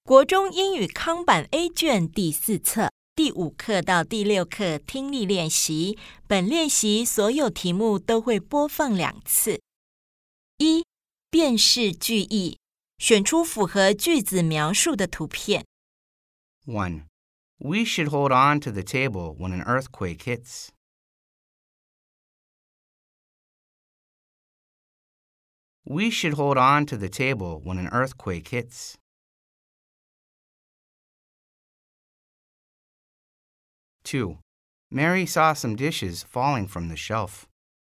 国中英语康版 A 卷第4册第5课到第6课听力练习，本练习所有题目都会播放2次。1. 辨识句意，选出符合句子描述的图片。 1. We should hold on to the table when an earthquake hits. We should hold on to the table when an earthquake hits. 2. Mary saw some dishes falling from the shelf.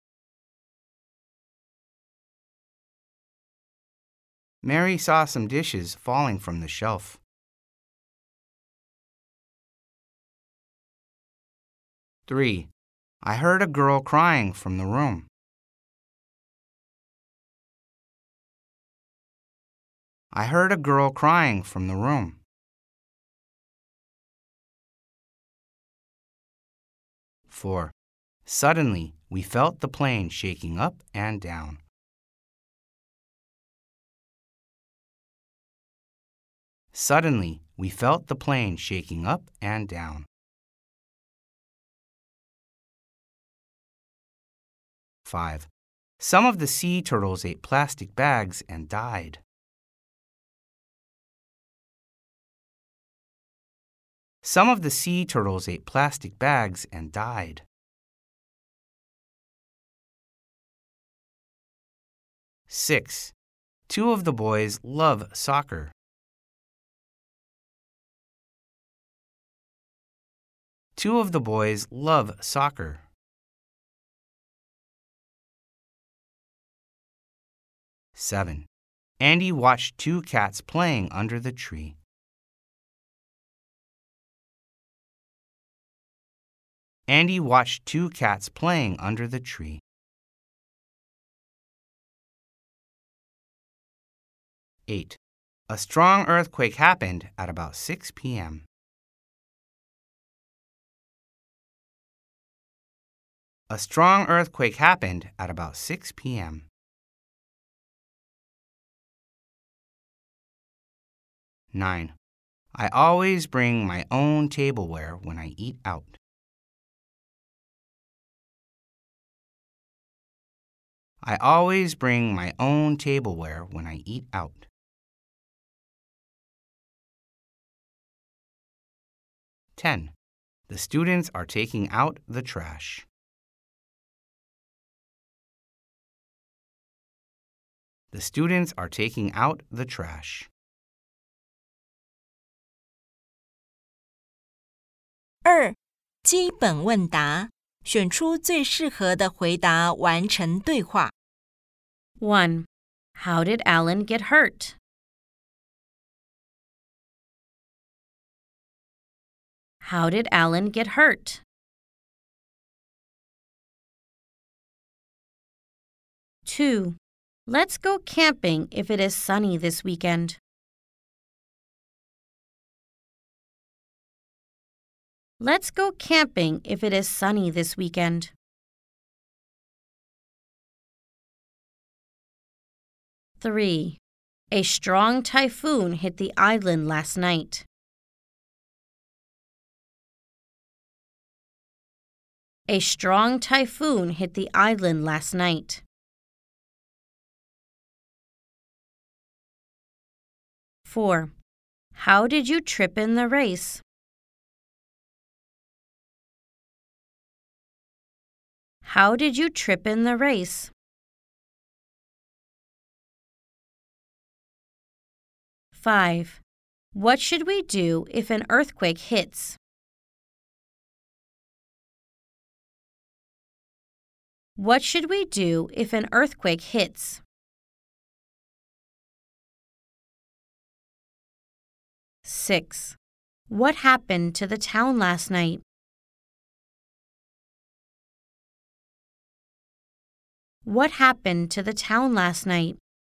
Mary saw some dishes falling from the shelf. 3. I heard a girl crying from the room. I heard a girl crying from the room. 4. Suddenly, we felt the plane shaking up and down. Suddenly, we felt the plane shaking up and down. 5. Some of the sea turtles ate plastic bags and died. Some of the sea turtles ate plastic bags and died. 6. 2 of the boys love soccer. 2 of the boys love soccer. 7. Andy watched 2 cats playing under the tree. Andy watched 2 cats playing under the tree. 8. A strong earthquake happened at about 6 p.m. A strong earthquake happened at about 6 p.m. 9. I always bring my own tableware when I eat out. I always bring my own tableware when I eat out. 10. The students are taking out the trash. The students are taking out the trash. 2. 基本问答，选出最适合的回答，完成对话。 1. How did Alan get hurt? How did Alan get hurt? 2. Let's go camping if it is sunny this weekend. Let's go camping if it is sunny this weekend. 3. A strong typhoon hit the island last night. A strong typhoon hit the island last night. 4. How did you trip in the race? How did you trip in the race? 5. What should we do if an earthquake hits? What should we do if an earthquake hits? 6. What happened to the town last night? What happened to the town last night?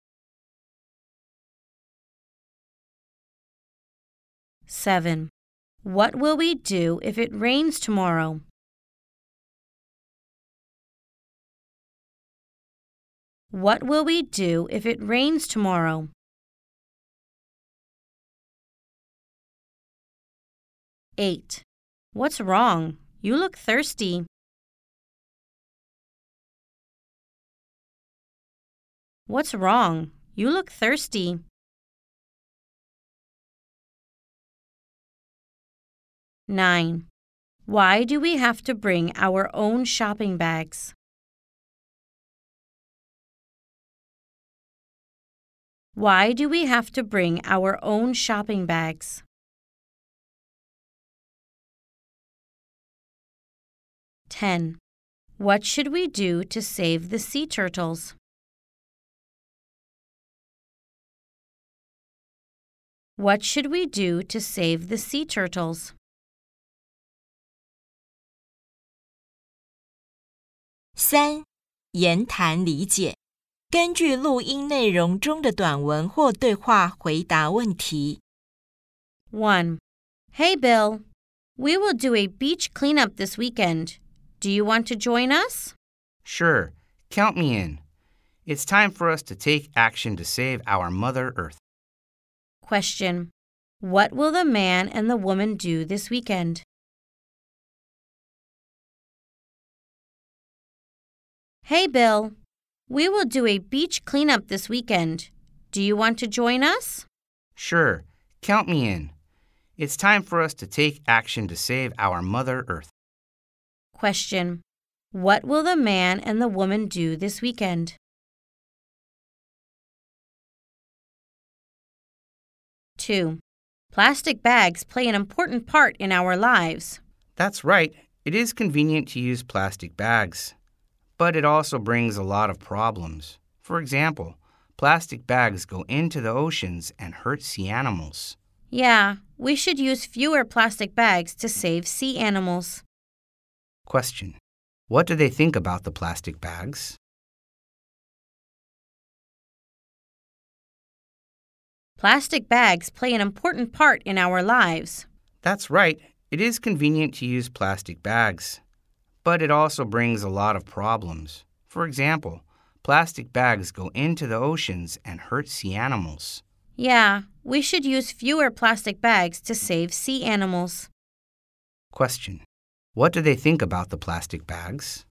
Seven. What will we do if it rains tomorrow? What will we do if it rains tomorrow? 8. What's wrong? You look thirsty. What's wrong? You look thirsty. 9. Why do we have to bring our own shopping bags? Why do we have to bring our own shopping bags? 10. What should we do to save the sea turtles? What should we do to save the sea turtles? 3. 言谈理解，根据录音内容中的短文或对话回答问题。 1. Hey Bill, we will do a beach cleanup this weekend. Do you want to join us? Sure, count me in. It's time for us to take action to save our Mother Earth. Question. What will the man and the woman do this weekend? Hey Bill, we will do a beach cleanup this weekend. Do you want to join us? Sure, count me in. It's time for us to take action to save our Mother Earth. Question. What will the man and the woman do this weekend? 2. Plastic bags play an important part in our lives. That's right. It is convenient to use plastic bags. But it also brings a lot of problems. For example, plastic bags go into the oceans and hurt sea animals. Yeah, we should use fewer plastic bags to save sea animals. Question. What do they think about the plastic bags? Plastic bags play an important part in our lives. That's right. It is convenient to use plastic bags. But it also brings a lot of problems. For example, plastic bags go into the oceans and hurt sea animals. Yeah, we should use fewer plastic bags to save sea animals. Question. What do they think about the plastic bags?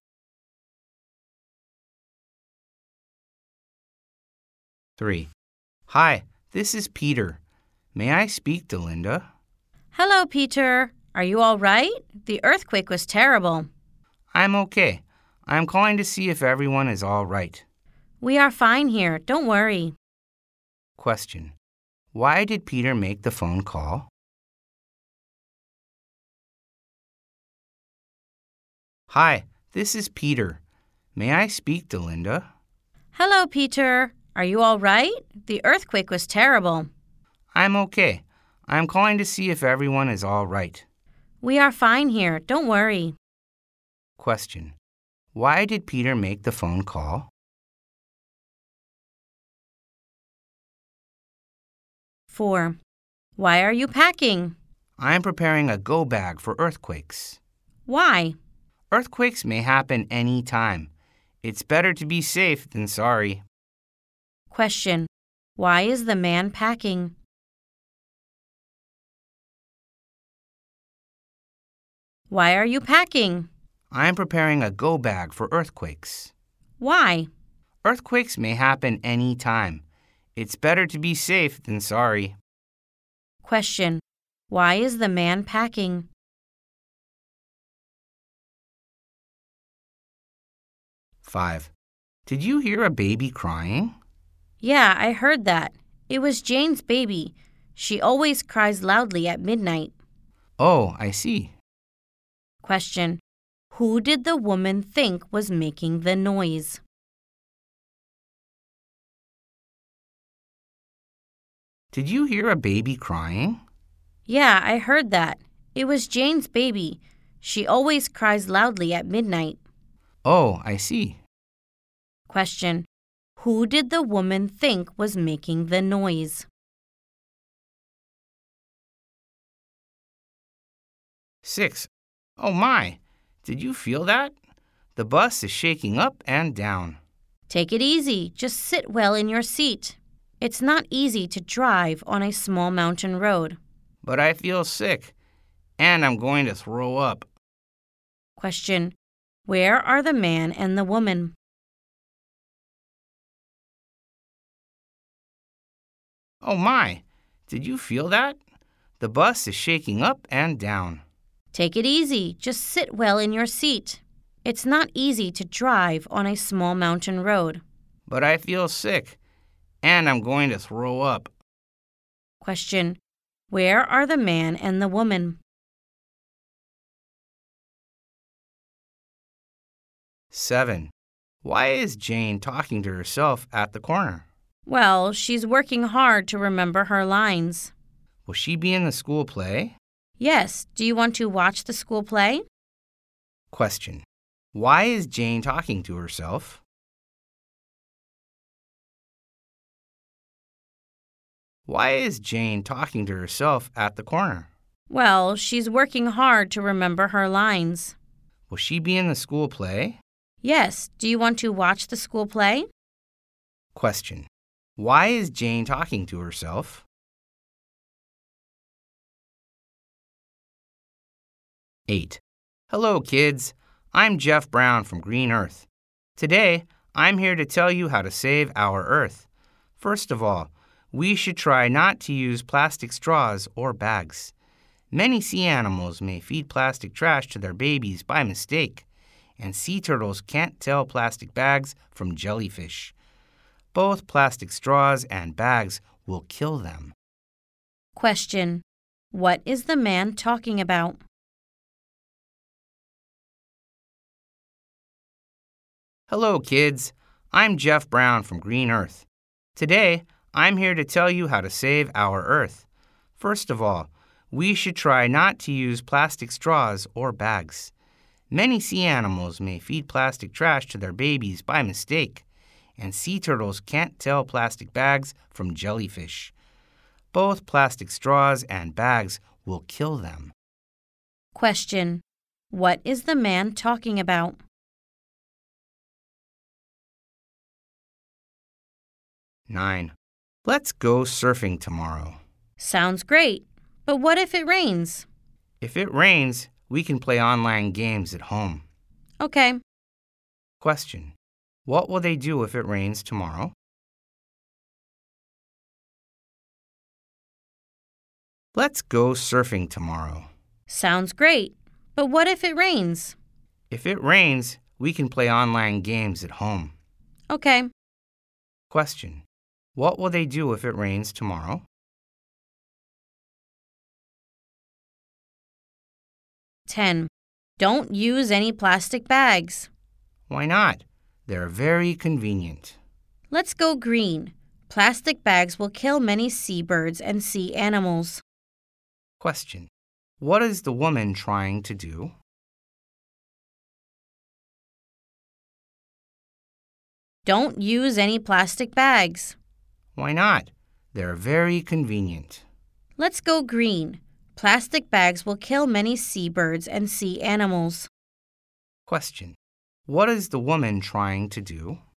3. Hi, this is Peter. May I speak to Linda? Hello, Peter. Are you all right? The earthquake was terrible. I'm okay. I'm calling to see if everyone is all right. We are fine here. Don't worry. Question. Why did Peter make the phone call? Hi, this is Peter. May I speak to Linda? Hello, Peter. Are you all right? The earthquake was terrible. I'm okay. I'm calling to see if everyone is all right. We are fine here. Don't worry. Question. Why did Peter make the phone call? 4. Why are you packing? I'm preparing a go bag for earthquakes. Why? Earthquakes may happen any time. It's better to be safe than sorry. Question. Why is the man packing? Why are you packing? I'm preparing a go bag for earthquakes. Why? Earthquakes may happen any time. It's better to be safe than sorry. Question. Why is the man packing? 5. Did you hear a baby crying? Yeah, I heard that. It was Jane's baby. She always cries loudly at midnight. Oh, I see. Question. Who did the woman think was making the noise? Did you hear a baby crying? Yeah, I heard that. It was Jane's baby. She always cries loudly at midnight. Oh, I see. Question. Who did the woman think was making the noise? 6. Oh my! Did you feel that? The bus is shaking up and down. Take it easy. Just sit well in your seat. It's not easy to drive on a small mountain road. But I feel sick. and I'm going to throw up. Question. Where are the man and the woman? Oh my, did you feel that? The bus is shaking up and down. Take it easy. Just sit well in your seat. It's not easy to drive on a small mountain road. But I feel sick, and I'm going to throw up. Question. Where are the man and the woman? 7. Why is Jane talking to herself at the corner? Well, she's working hard to remember her lines. Will she be in the school play? Yes. Do you want to watch the school play? Question. Why is Jane talking to herself? Why is Jane talking to herself at the corner? Well, she's working hard to remember her lines. Will she be in the school play? Yes. Do you want to watch the school play? Question. Why is Jane talking to herself? 8. Hello, kids. I'm Jeff Brown from Green Earth. Today, I'm here to tell you how to save our Earth. First of all, we should try not to use plastic straws or bags. Many sea animals may feed plastic trash to their babies by mistake, and sea turtles can't tell plastic bags from jellyfish. Both plastic straws and bags will kill them. Question. What is the man talking about? Hello, kids. I'm Jeff Brown from Green Earth. Today, I'm here to tell you how to save our Earth. First of all, we should try not to use plastic straws or bags. Many sea animals may feed plastic trash to their babies by mistake, and sea turtles can't tell plastic bags from jellyfish. Both plastic straws and bags will kill them. Question. What is the man talking about? Nine. Let's go surfing tomorrow. Sounds great. But what if it rains? If it rains, we can play online games at home. Okay. Question. What will they do if it rains tomorrow? Let's go surfing tomorrow. Sounds great. But what if it rains? If it rains, we can play online games at home. Okay. Question. What will they do if it rains tomorrow? Ten. Don't use any plastic bags. Why not? They're very convenient. Let's go green. Plastic bags will kill many seabirds and sea animals. Question. What is the woman trying to do? Don't use any plastic bags. Why not? They're very convenient. Let's go green. Plastic bags will kill many seabirds and sea animals. Question. What is the woman trying to do?